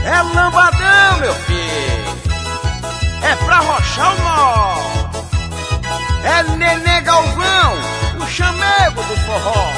É lambadão, meu filho, é pra arrochar o nó. É Nenê Galvão, o chamego do forró.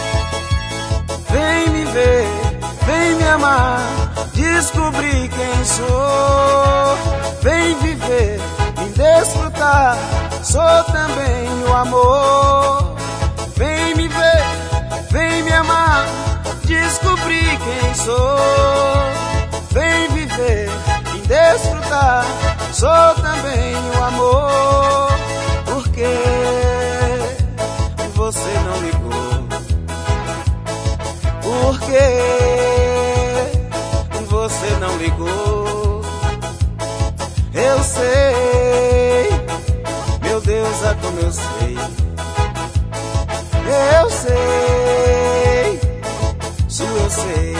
Vem me ver, vem me amar, descobrir quem sou. Vem viver, me desfrutar, sou também o amor. Vem me ver, vem me amar, descobrir quem sou. Vem viver, me desfrutar, sou também o amor. Por que você não ligou? Por que você não ligou? Eu sei, meu Deus, é como eu sei. Eu sei, isso eu sei.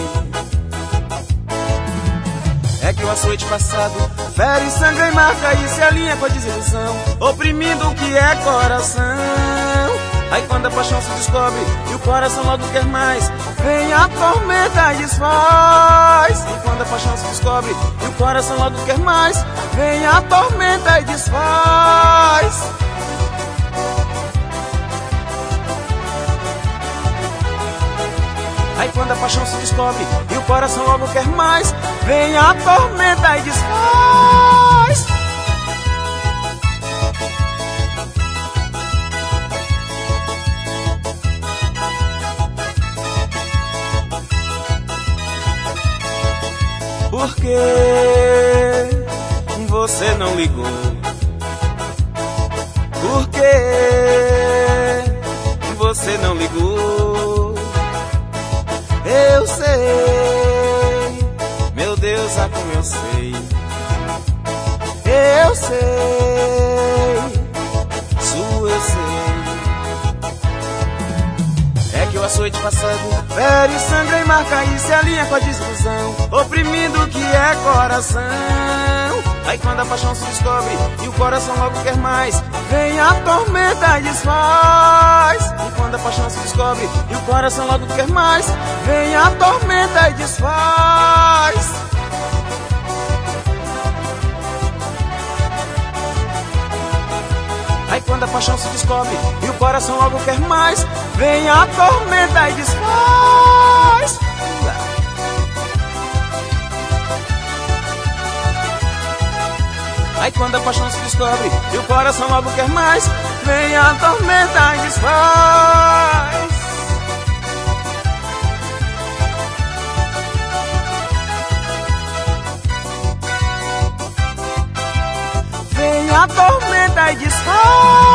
É que o açoite passado fere, sangra e marca e se alinha com a desilusão, oprimindo o que é coração. Aí quando a paixão se descobre e o coração logo quer mais, vem a tormenta e desfaz. E quando a paixão se descobre e o coração logo quer mais, vem a tormenta e desfaz. Aí quando a paixão se descobre e o coração logo quer mais, vem a tormenta e desfaz. Por que você não ligou? Por que você não ligou? Eu sei, meu Deus, é como eu sei. Eu sei, isso eu sei. É que o açoite passado fere, sangra e marca e se alinha com a desilusão, oprimindo o que é coração. Aí quando a paixão se descobre e o coração logo quer mais, vem a tormenta e desfaz. E quando a paixão se descobre e o coração logo quer mais, vem a tormenta e desfaz. Aí quando a paixão se descobre e o coração logo quer mais, vem a tormenta e desfaz. Aí quando a paixão se descobre e o coração logo quer mais, vem a tormenta e desfaz. Vem a tormenta e desfaz.